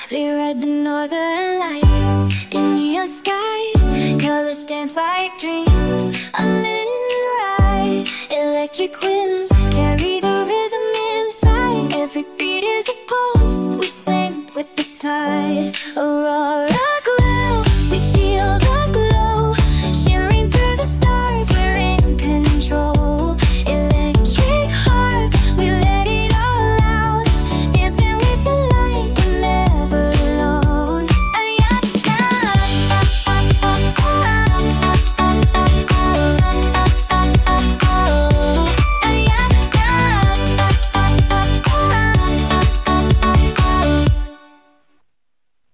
Rewrite the northern lights in your skies. Colors dance like dreams, a midnight ride. Electric winds